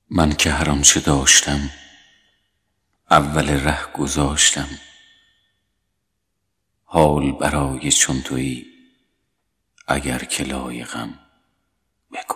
من که هر آنچه داشتم اول ره گذاشتم، حال برای چون تویی اگر که لایقم بگو.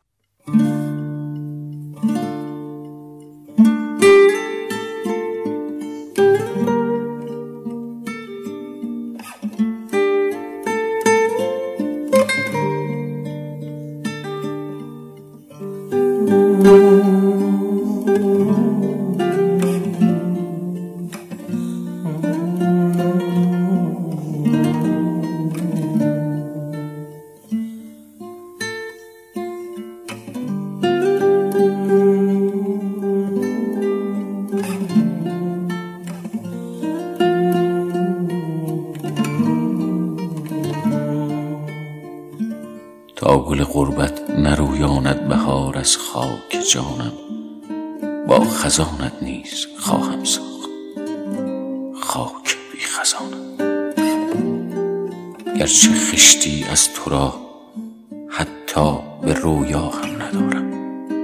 تا گل غربت نرویاند بهار از خاک جانم، با خزانت نیز خواهم ساخت خاک بی خزانم. گرچه خشتی از تو را حتی به رویا هم ندارم،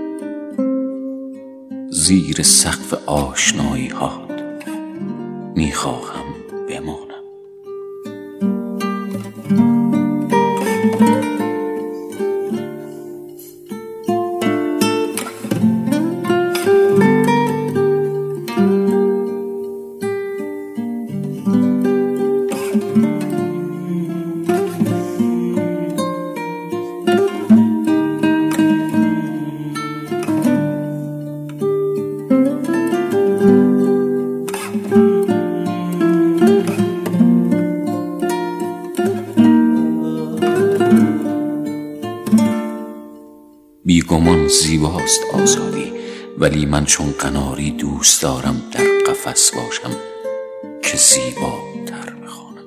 زیر سقف آشنایی هات میخواهم بمانم. بیگمان زیباست آزادی، ولی من چون قناری دوست دارم در قفس باشم که زیباتر بخوانم.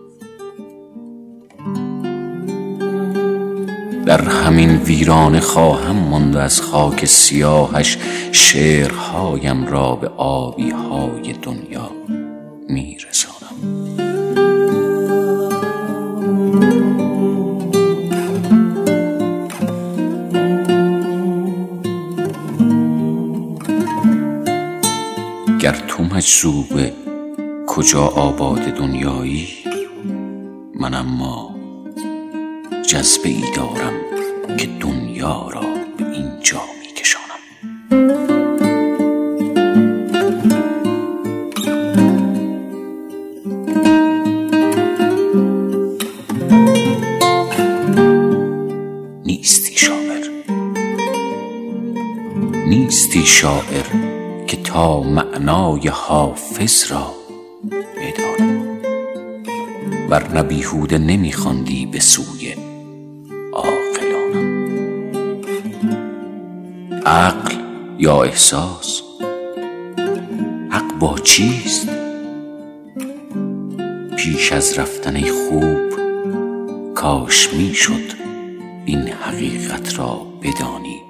در همین ویرانه خواهم ماند از خاک سیاهش، شعرهایم را به آبی های دنیا میرسانم. گر تو مجذوب کجا آباد دنیایی، من اما جذبه ای دارم که دنیا را به اینجا می کشانم. نیستی شاعر که تا معنای حافظ را بدانی، ورنه بیهوده نمیخواندی به سوی عاقلانم. عقل یا احساس؟ حق با چیست؟ پیش از رفتن خوب کاش میشد این حقیقت را بدانی